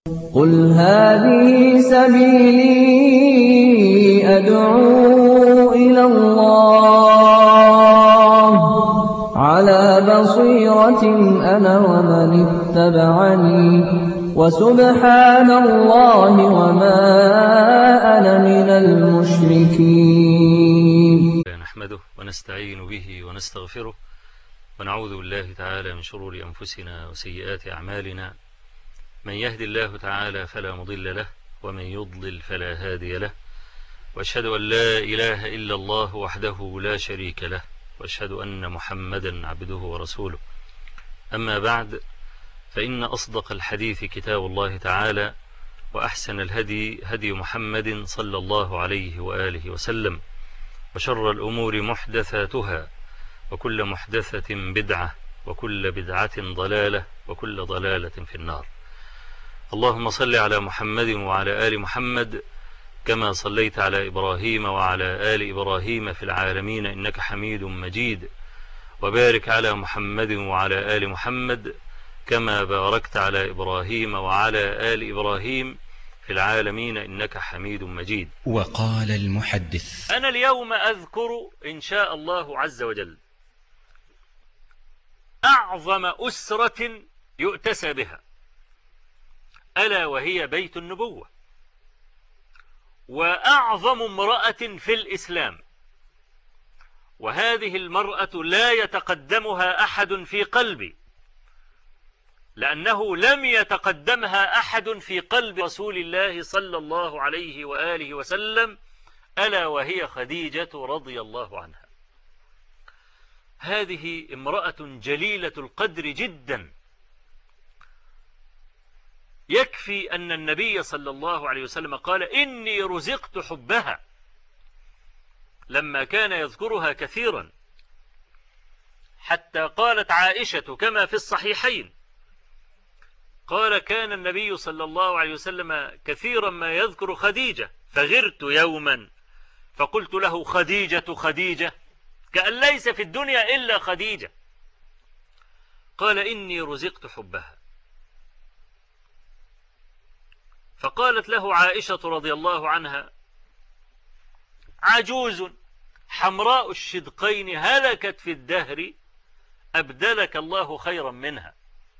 قُلْ هَٰذِهِ سَبِيلِي أَدْعُو إِلَى اللَّهِ ۚ عَلَىٰ بَصِيرَةٍ أَنَا وَمَنِ اتَّبَعَنِي ۖ وَسُبْحَانَ اللَّهِ وَمَا أَنَا مِنَ الْمُشْرِكِينَ. نحمده ونستعين به ونستغفره ونعوذ بالله تعالى من شرور أنفسنا وسيئات أعمالنا. من يهد الله تعالى فلا مضل له ومن يضلل فلا هادي له، وأشهد أن لا إله إلا الله وحده لا شريك له، وأشهد أن محمدا عبده ورسوله. أما بعد، فإن أصدق الحديث كتاب الله تعالى، وأحسن الهدي هدي محمد صلى الله عليه وآله وسلم، وشر الأمور محدثاتها، وكل محدثة بدعة، وكل بدعة ضلالة، وكل ضلالة في النار. اللهم صل على محمد وعلى آل محمد كما صليت على إبراهيم وعلى آل إبراهيم في العالمين إنك حميد مجيد، وبارك على محمد وعلى آل محمد كما باركت على إبراهيم وعلى آل إبراهيم في العالمين إنك حميد مجيد. وقال المحدث: أنا اليوم أذكر إن شاء الله عز وجل أعظم أسرة يؤتسى بها، ألا وهي بيت النبوة، وأعظم امرأة في الإسلام، وهذه المرأة لا يتقدمها أحد في قلبي، لأنه لم يتقدمها أحد في قلب رسول الله صلى الله عليه وآله وسلم، ألا وهي خديجة رضي الله عنها. هذه امرأة جليلة القدر جدا، يكفي أن النبي صلى الله عليه وسلم قال: إني رزقت حبها، لما كان يذكرها كثيرا، حتى قالت عائشة كما في الصحيحين، قال: كان النبي صلى الله عليه وسلم كثيرا ما يذكر خديجة، فغرت يوما فقلت له: خديجة خديجة، كأن ليس في الدنيا إلا خديجة. قال: إني رزقت حبها. فقالت له عائشة رضي الله عنها: عجوز حمراء الشدقين هلكت في الدهر، أبدلك الله خيرا منها.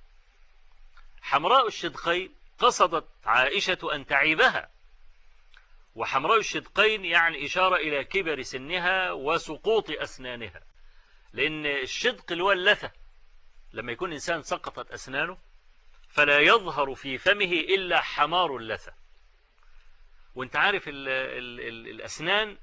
حمراء الشدقين قصدت عائشة أن تعيبها، وحمراء الشدقين يعني إشارة إلى كبر سنها وسقوط أسنانها، لأن الشدق اللي هو اللثة، لما يكون إنسان سقطت أسنانه فلا يظهر في فمه إلا حمار اللثة. وانت عارف الأسنان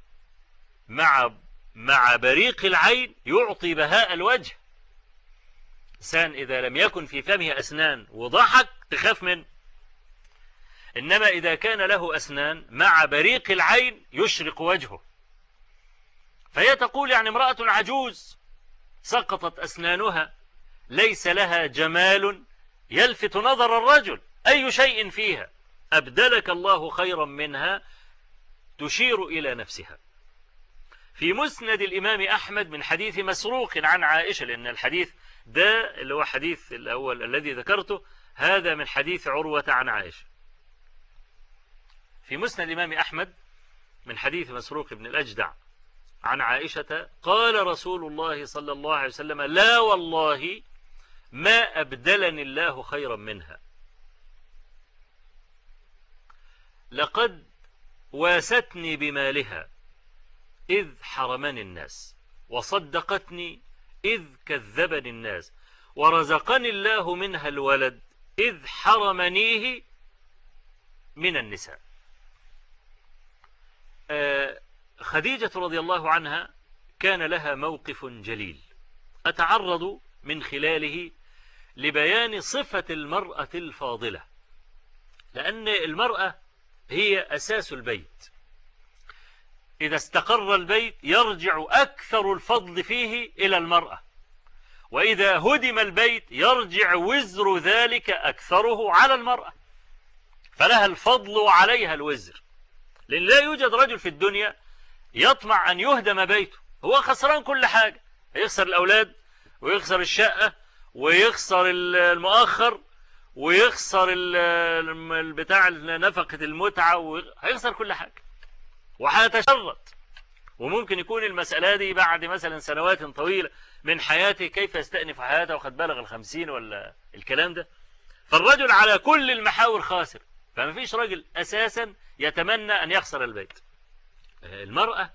مع بريق العين يعطي بهاء الوجه. إنسان إذا لم يكن في فمه أسنان وضحك تخاف منه، إنما إذا كان له أسنان مع بريق العين يشرق وجهه. فهي تقول يعني امرأة عجوز سقطت أسنانها، ليس لها جمال يلفت نظر الرجل، أي شيء فيها، أبدلك الله خيرا منها، تشير إلى نفسها. في مسند الإمام أحمد من حديث مسروق عن عائشة، لأن الحديث ده اللي هو حديث الأول الذي ذكرته، هذا من حديث عروة عن عائشة. في مسند الإمام أحمد من حديث مسروق بن الأجدع عن عائشة قال رسول الله صلى الله عليه وسلم: لا والله ما أبدلني الله خيرا منها، لقد واستني بمالها إذ حرمني الناس، وصدقتني إذ كذبني الناس، ورزقني الله منها الولد إذ حرمنيه من النساء. خديجة رضي الله عنها كان لها موقف جليل أتعرض من خلاله لبيان صفة المرأة الفاضلة، لأن المرأة هي أساس البيت. إذا استقر البيت يرجع أكثر الفضل فيه إلى المرأة، وإذا هدم البيت يرجع وزر ذلك أكثره على المرأة، فلها الفضل وعليها الوزر. لأن لا يوجد رجل في الدنيا يطمع أن يهدم بيته، هو خسران كل حاجة، يخسر الأولاد ويخسر الشقة ويخسر المؤخر ويخسر بتاع نفقة المتعة، هيخسر كل حاجة وهيتشرط. وممكن يكون المسألة دي بعد مثلا سنوات طويلة من حياته، كيف يستأنف حياته وقد بلغ 50 ولا الكلام ده. فالرجل على كل المحاور خاسر، فما فيش راجل أساسا يتمنى أن يخسر البيت. المرأة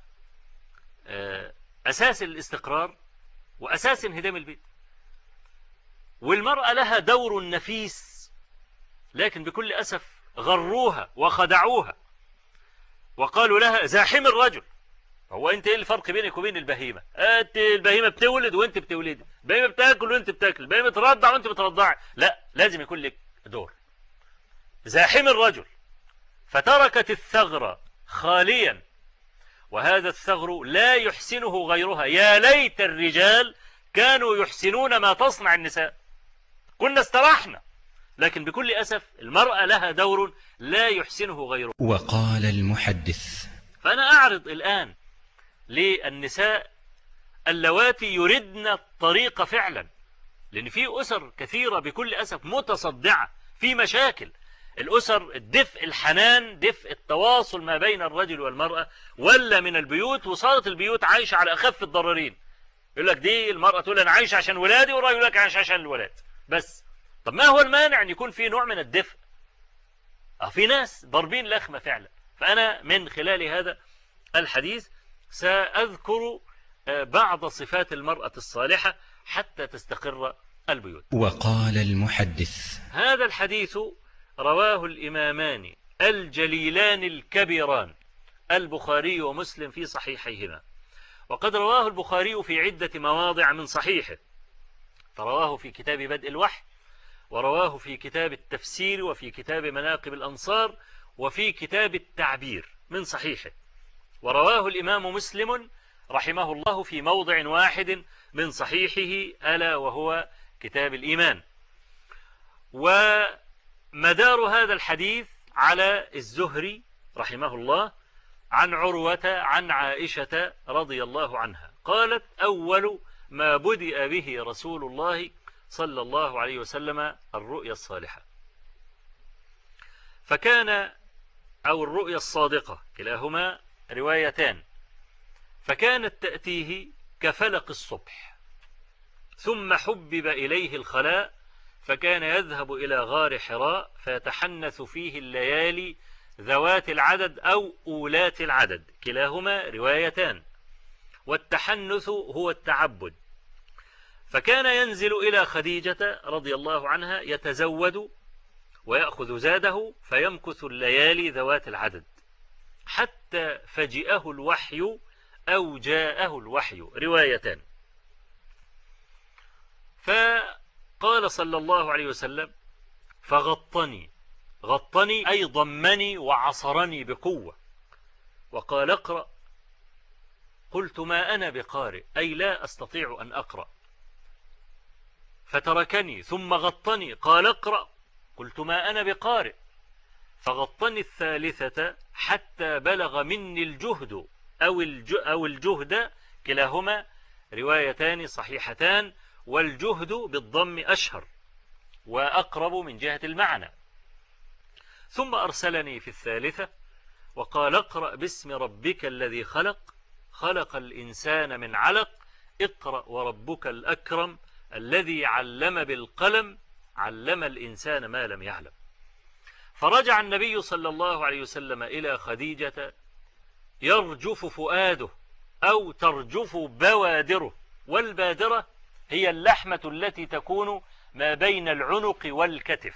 أساس الاستقرار وأساس انهدام البيت، والمرأة لها دور نفيس، لكن بكل أسف غروها وخدعوها وقالوا لها زاحم الرجل. هو انت ايه الفرق بينك وبين البهيمة؟ انت البهيمة بتولد وانت بتولدي، البهيمة بتاكل وانت بتاكل، البهيمة بترضع وانت بترضعي. لا، لازم يكون لك دور. زاحم الرجل، فتركت الثغر خاليا، وهذا الثغر لا يحسنه غيرها. يا ليت الرجال كانوا يحسنون ما تصنع النساء، كنا استراحنا. لكن بكل أسف المرأة لها دور لا يحسنه غيره. وقال المحدث: فأنا أعرض الآن للنساء اللواتي يردن الطريق فعلا، لأن في أسر كثيرة بكل أسف متصدعة في مشاكل. الأسر الدفء الحنان، دفء التواصل ما بين الرجل والمرأة ولا من البيوت، وصارت البيوت عايشة على أخف الضررين. يقول لك دي المرأة تقول أنا عايشة عشان ولادي، والراجل يقول لك عايشة عشان الولاد بس. طب ما هو المانع أن يكون في نوع من الدفء؟ في ناس ضربين لخمة فعلا. فأنا من خلال هذا الحديث سأذكر بعض صفات المرأة الصالحة حتى تستقر البيوت. وقال المحدث: هذا الحديث رواه الإمامان الجليلان الكبيران البخاري ومسلم في صحيحيهما، وقد رواه البخاري في عدة مواضع من صحيحه، فرواه في كتاب بدء الوحي، ورواه في كتاب التفسير، وفي كتاب مناقب الأنصار، وفي كتاب التعبير من صحيحه. ورواه الإمام مسلم رحمه الله في موضع واحد من صحيحه، ألا وهو كتاب الإيمان. ومدار هذا الحديث على الزهري رحمه الله عن عروة عن عائشة رضي الله عنها قالت: أول ما بدأ به رسول الله صلى الله عليه وسلم الرؤيا الصالحة، فكان أو الرؤيا الصادقة، كلاهما روايتان، فكانت تأتيه كفلق الصبح، ثم حبب إليه الخلاء، فكان يذهب إلى غار حراء فيتحنث فيه الليالي ذوات العدد أو أولات العدد، كلاهما روايتان. والتحنث هو التعبد. فكان ينزل إلى خديجة رضي الله عنها يتزود ويأخذ زاده فيمكث الليالي ذوات العدد حتى فجئه الوحي أو جاءه الوحي، روايتان. فقال صلى الله عليه وسلم: فغطني، غطني أي ضمني وعصرني بقوة، وقال: اقرأ. قلت: ما أنا بقارئ، أي لا أستطيع أن أقرأ. فتركني ثم غطني، قال: اقرأ. قلت: ما أنا بقارئ. فغطني الثالثة حتى بلغ مني الجهد أو الجهد، كلاهما روايتان صحيحتان، والجهد بالضم أشهر وأقرب من جهة المعنى. ثم أرسلني في الثالثة وقال: اقرأ باسم ربك الذي خلق، خلق الإنسان من علق، اقرأ وربك الأكرم الذي علم بالقلم، علم الإنسان ما لم يعلم. فرجع النبي صلى الله عليه وسلم إلى خديجة يرجف فؤاده أو ترجف بوادره، والبادرة هي اللحمة التي تكون ما بين العنق والكتف.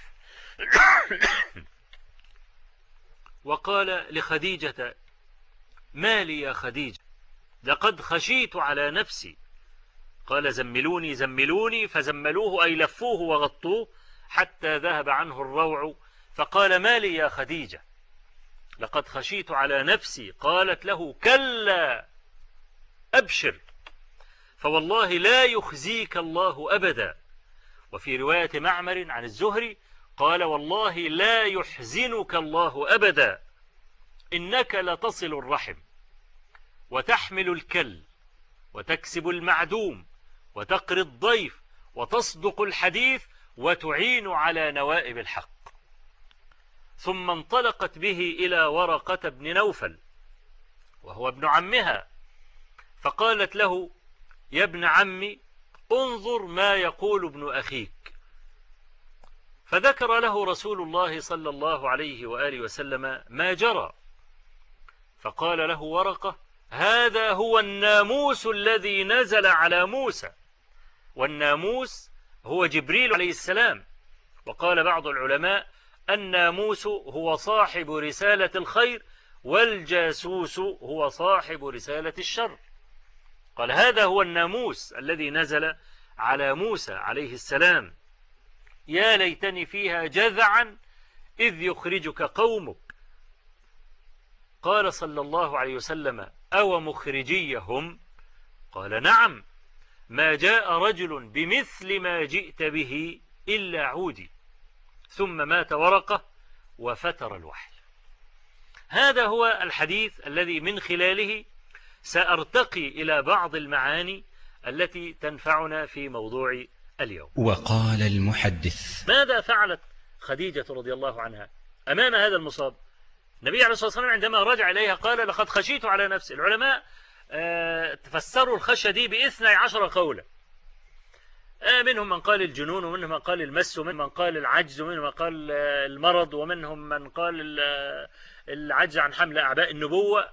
وقال لخديجة: ما لي يا خديجة، لقد خشيت على نفسي. قال: زملوني زملوني، فزملوه أي لفوه وغطوه حتى ذهب عنه الروع. فقال: ما لي يا خديجة، لقد خشيت على نفسي. قالت له: كلا، أبشر، فوالله لا يخزيك الله أبدا. وفي رواية معمر عن الزهري قال: والله لا يحزنك الله أبدا، إنك لتصل الرحم وتحمل الكل وتكسب المعدوم وتقري الضيف وتصدق الحديث وتعين على نوائب الحق. ثم انطلقت به إلى ورقة بن نوفل وهو ابن عمها، فقالت له: يا ابن عمي، انظر ما يقول ابن أخيك. فذكر له رسول الله صلى الله عليه وآله وسلم ما جرى، فقال له ورقة: هذا هو الناموس الذي نزل على موسى، والناموس هو جبريل عليه السلام. وقال بعض العلماء: الناموس هو صاحب رسالة الخير، والجاسوس هو صاحب رسالة الشر. قال: هذا هو الناموس الذي نزل على موسى عليه السلام. يا ليتني فيها جذعا إذ يخرجك قومك. قال صلى الله عليه وسلم: أو مخرجيهم؟ قال: نعم، ما جاء رجل بمثل ما جئت به إلا عودي. ثم مات ورقة وفتر الوحل. هذا هو الحديث الذي من خلاله سأرتقي إلى بعض المعاني التي تنفعنا في موضوع اليوم. وقال المحدث: ماذا فعلت خديجة رضي الله عنها أمام هذا المصاب؟ النبي عليه الصلاة والسلام عندما رجع إليها قال: لقد خشيت على نفسي. العلماء تفسروا الخشية دي ب12 قولا، منهم من قال الجنون، ومنهم من قال المس، ومنهم من قال العجز، ومنهم من قال المرض، ومنهم من قال العجز عن حمل أعباء النبوة.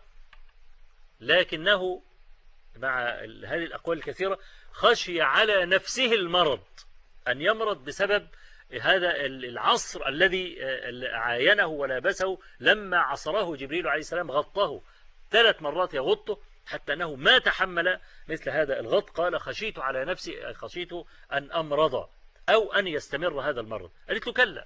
لكنه مع هذه الأقوال الكثيرة خشي على نفسه المرض، أن يمرض بسبب هذا العصر الذي عاينه ولابسه لما عصره جبريل عليه السلام، غطه 3 مرات يغطه حتى أنه ما تحمل مثل هذا الغط. قال: خشيت على نفسي، خشيت أن أمرض أو أن يستمر هذا المرض. قالت له: كلا.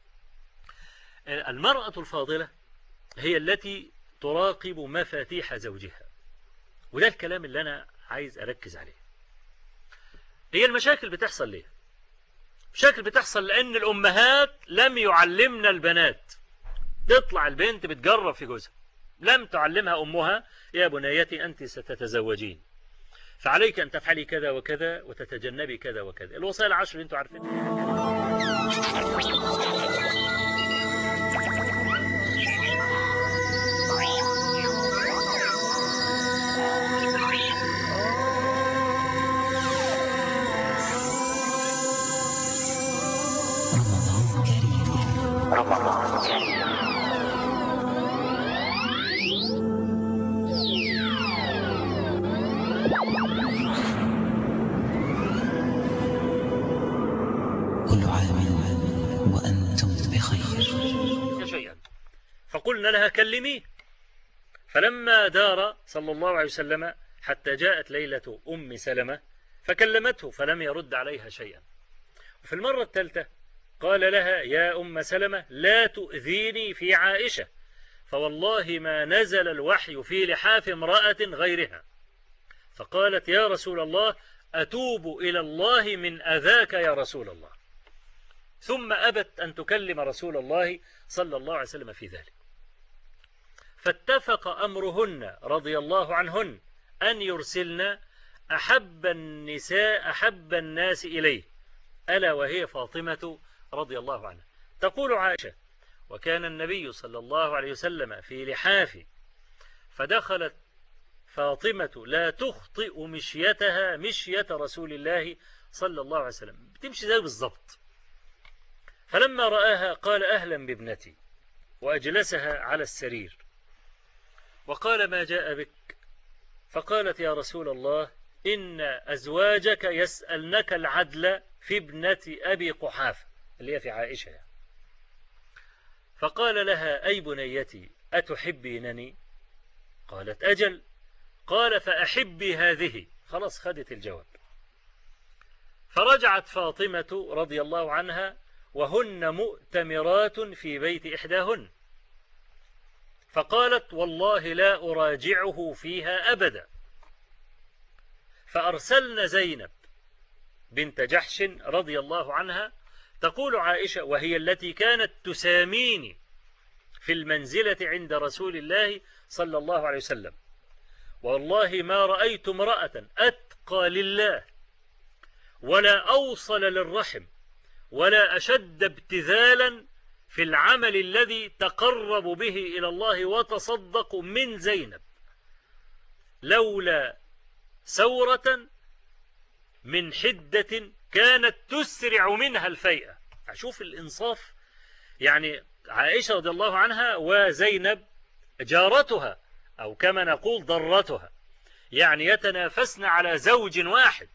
المرأة الفاضلة هي التي تراقب مفاتيح زوجها، وده الكلام اللي أنا عايز أركز عليه. هي المشاكل بتحصل ليه؟ مشاكل بتحصل لأن الأمهات لم يعلمنا البنات. تطلع البنت بتجرب في جوزها، لم تعلمها أمها: يا بنيتي أنت ستتزوجين، فعليك أن تفعلي كذا وكذا وتتجنبي كذا وكذا. الوصايا 10 اللي أنتم عارفين. رمضان كريم. كل عام وأنتم بخير. شيئا فقلنا لها: كلميه. فلما دار صلى الله عليه وسلم حتى جاءت ليلة أم سلمة فكلمته فلم يرد عليها شيئا. وفي المرة الثالثة قال لها: يا أم سلمة، لا تؤذيني في عائشة، فوالله ما نزل الوحي في لحاف امرأة غيرها. فقالت: يا رسول الله، أتوب إلى الله من أذاك يا رسول الله. ثم أبت أن تكلم رسول الله صلى الله عليه وسلم في ذلك. فاتفق أمرهن رضي الله عنهن أن يرسلن أحب الناس إليه، ألا وهي فاطمة رضي الله عنها. تقول عائشة: وكان النبي صلى الله عليه وسلم في لحاف، فدخلت فاطمة لا تخطئ مشيتها مشية رسول الله صلى الله عليه وسلم، بتمشي زي بالضبط. فلما رآها قال: أهلا بابنتي، وأجلسها على السرير وقال: ما جاء بك؟ فقالت: يا رسول الله، إن أزواجك يسألنك العدل في ابنة أبي قحافة، اللي هي في عائشة. فقال لها: أي بنيتي، أتحبينني؟ قالت: أجل. قال: فأحبي هذه. خلاص، خدت الجواب. فرجعت فاطمة رضي الله عنها وهن مؤتمرات في بيت إحداهن، فقالت: والله لا أراجعه فيها أبدا. فأرسلن زينب بنت جحش رضي الله عنها. تقول عائشة: وهي التي كانت تساميني في المنزلة عند رسول الله صلى الله عليه وسلم، والله ما رأيت امرأة أتقى لله ولا أوصل للرحم ولا أشد ابتذالا في العمل الذي تقرب به إلى الله وتصدق من زينب، لولا ثورة من حدة كانت تسرع منها الفيئة. أشوف الإنصاف، يعني عائشة رضي الله عنها وزينب جارتها أو كما نقول ضرتها، يعني يتنافسن على زوج واحد،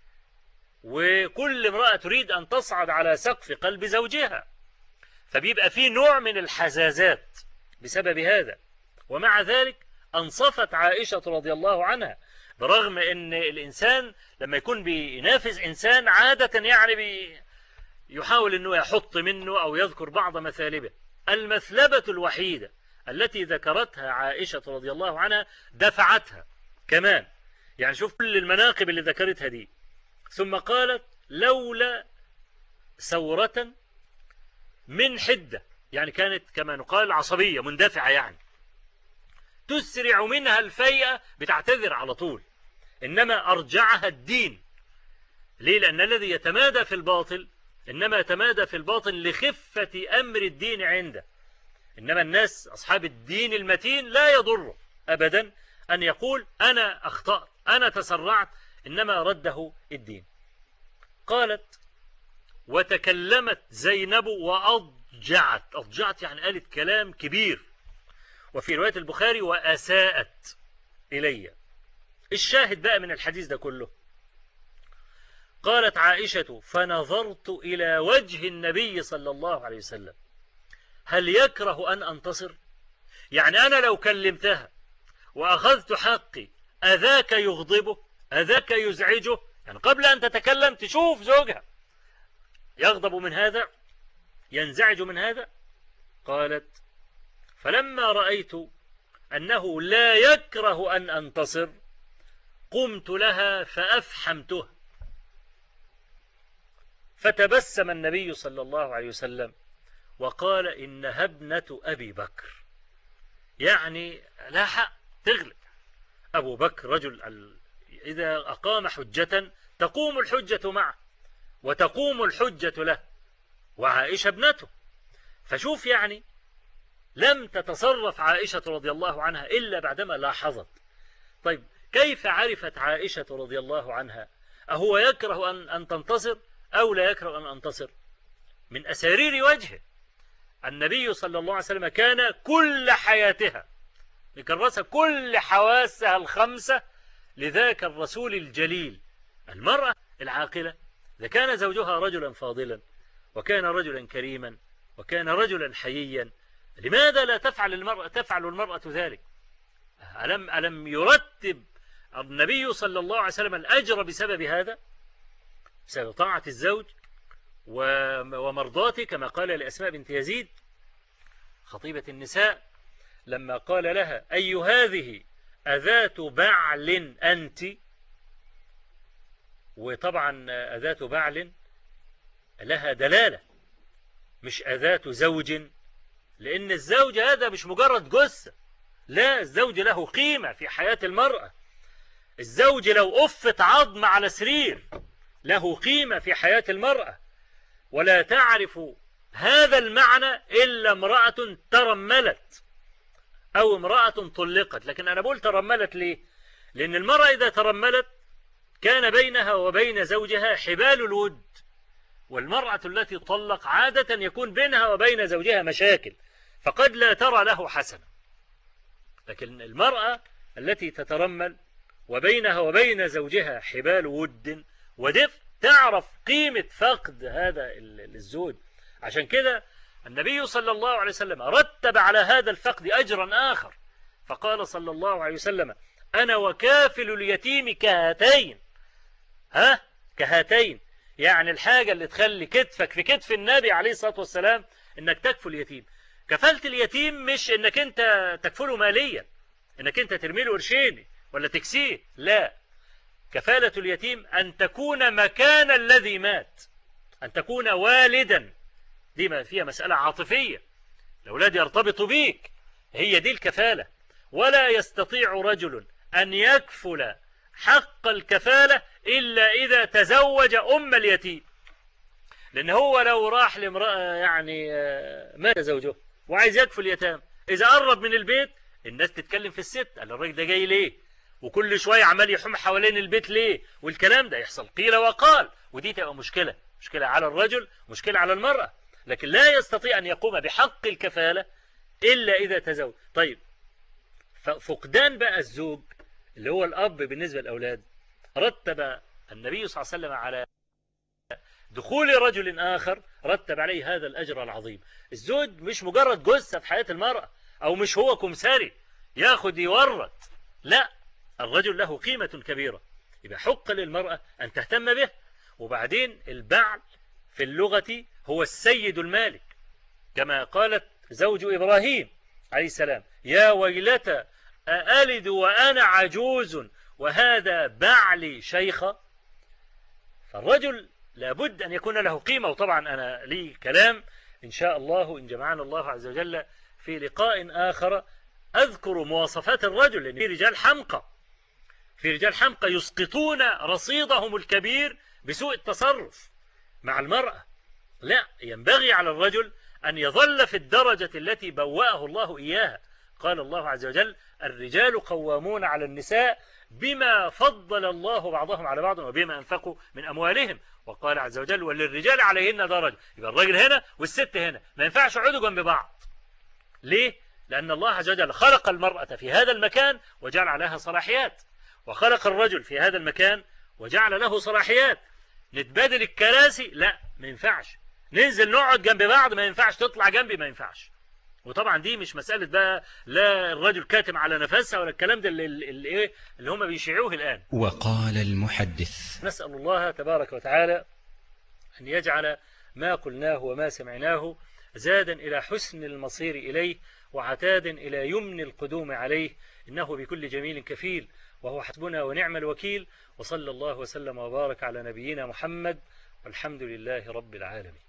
وكل امرأة تريد أن تصعد على سقف قلب زوجها، فبيبقى فيه نوع من الحزازات بسبب هذا. ومع ذلك أنصفت عائشة رضي الله عنها، برغم أن الإنسان لما يكون بينافس إنسان عادة يعني يحاول أنه يحط منه أو يذكر بعض مثالبه. المثلبة الوحيدة التي ذكرتها عائشة رضي الله عنها دفعتها كمان، يعني شوف كل المناقب اللي ذكرتها دي، ثم قالت لولا ثورة من حدة، يعني كانت كما نقال عصبية مندفعة، يعني تسرع منها الفيئة، بتعتذر على طول، إنما أرجعها الدين. ليه؟ لأن الذي يتمادى في الباطل إنما يتمادى في الباطل لخفة أمر الدين عنده، إنما الناس أصحاب الدين المتين لا يضر أبدا أن يقول أنا أخطأت أنا تسرعت، إنما رده الدين. قالت وتكلمت زينب أضجعت يعني قالت كلام كبير، وفي رواية البخاري وأساءت إلي. الشاهد بقى من الحديث ده كله، قالت عائشة فنظرت إلى وجه النبي صلى الله عليه وسلم هل يكره أن أنتصر؟ يعني أنا لو كلمتها وأخذت حقي أذاك يغضبه أذاك يزعجه؟ يعني قبل أن تتكلم تشوف زوجها يغضب من هذا ينزعج من هذا. قالت فلما رأيت أنه لا يكره أن أنتصر قمت لها فأفحمته، فتبسم النبي صلى الله عليه وسلم وقال إنها ابنة أبي بكر، يعني لا حق تغلب. أبو بكر رجل إذا أقام حجة تقوم الحجة معه وتقوم الحجة له، وعائشة ابنته. فشوف يعني لم تتصرف عائشة رضي الله عنها إلا بعدما لاحظت. طيب كيف عرفت عائشة رضي الله عنها أهو يكره أن تنتصر أو لا يكره أن أنتصر؟ من أسارير وجهه. النبي صلى الله عليه وسلم كان كل حياتها لكرس كل حواسها الخمسة لذاك الرسول الجليل. المرأة العاقلة إذا كان زوجها رجلا فاضلا وكان رجلا كريما وكان رجلا حييا، لماذا لا تفعل المرأة ذلك؟ ألم يرتب النبي صلى الله عليه وسلم الأجر بسبب هذا، بسبب طاعة الزوج ومرضاته، كما قال لأسماء بنت يزيد خطيبة النساء لما قال لها أي هذه أذات بعل أنت؟ وطبعا أذات بعل لها دلالة مش أذات زوج، لأن الزوج هذا مش مجرد جثة، لا، الزوج له قيمة في حياة المرأة. الزوج لو أفت عظم على سرير له قيمة في حياة المرأة، ولا تعرف هذا المعنى إلا امرأة ترملت أو امرأة طلقت. لكن أنا بقول ترملت ليه؟ لأن المرأة إذا ترملت كان بينها وبين زوجها حبال الود، والمرأة التي تطلق عادة يكون بينها وبين زوجها مشاكل، فقد لا ترى له حسنا. لكن المرأة التي تترمل وبينها وبين زوجها حبال ود ودفء تعرف قيمة فقد هذا الزوج. عشان كده النبي صلى الله عليه وسلم رتب على هذا الفقد أجرا آخر، فقال صلى الله عليه وسلم أنا وكافل اليتيم كهاتين. كهاتين يعني الحاجة اللي تخلي كتفك في كتف النبي عليه الصلاة والسلام انك تكفل اليتيم. كفالة اليتيم مش انك انت تكفله ماليا، انك انت ترميله قرشين ولا تكسيه، لا، كفالة اليتيم أن تكون مكان الذي مات، أن تكون والدا، دي فيها مسألة عاطفية، الأولاد يرتبطوا بيك، هي دي الكفالة. ولا يستطيع رجل أن يكفل حق الكفالة إلا إذا تزوج أم اليتيم، لأن هو لو راح لامرأة يعني مات زوجه وعايز يكفل اليتامى، إذا قرب من البيت الناس تتكلم في الست، قال الراجل ده جاي ليه وكل شوية عمال يحوم حوالين البيت ليه، والكلام ده يحصل قيل وقال، ودي تبقى مشكلة على الرجل، مشكلة على المرأة. لكن لا يستطيع أن يقوم بحق الكفالة إلا إذا تزوج. طيب فقدان بقى الزوج اللي هو الأب بالنسبة للأولاد، رتب النبي صلى الله عليه وسلم على دخول رجل آخر رتب عليه هذا الأجر العظيم. الزوج مش مجرد جثة في حياة المرأة، أو مش هو كمساري ياخد يورط، لا، الرجل له قيمة كبيرة، يبقى حق للمرأة أن تهتم به. وبعدين البعل في اللغة هو السيد المالك، كما قالت زوج إبراهيم عليه السلام: يا ويلتى أألد وأنا عجوز وهذا بعلي شيخا. فالرجل لابد أن يكون له قيمة. وطبعا أنا لي كلام إن شاء الله إن جمعنا الله عز وجل في لقاء آخر أذكر مواصفات الرجل، لأن في رجال حمقى يسقطون رصيدهم الكبير بسوء التصرف مع المرأة. لا، ينبغي على الرجل أن يظل في الدرجة التي بوأه الله إياها. قال الله عز وجل: الرجال قوامون على النساء بما فضل الله بعضهم على بعض وبما أنفقوا من أموالهم. وقال عز وجل: وللرجال عليهن درجة. يبقى الراجل هنا والست هنا ما ينفعش يقعدوا جنب بعض. ليه؟ لأن الله عز وجل خلق المرأة في هذا المكان وجعل لها صلاحيات، وخلق الرجل في هذا المكان وجعل له صلاحيات. نتبادل الكراسي؟ لا، ما ينفعش. ننزل نقعد جنب بعض؟ ما ينفعش. تطلع جنبي؟ ما ينفعش. وطبعا دي مش مسألة بقى لا الرجل كاتم على نفسها ولا الكلام ده اللي هم بيشيعوه الآن. وقال المحدث: نسأل الله تبارك وتعالى أن يجعل ما قلناه وما سمعناه زادا إلى حسن المصير إليه، وعتادا إلى يمن القدوم عليه، إنه بكل جميل كفيل، وهو حسبنا ونعم الوكيل. وصلى الله وسلم وبارك على نبينا محمد، والحمد لله رب العالمين.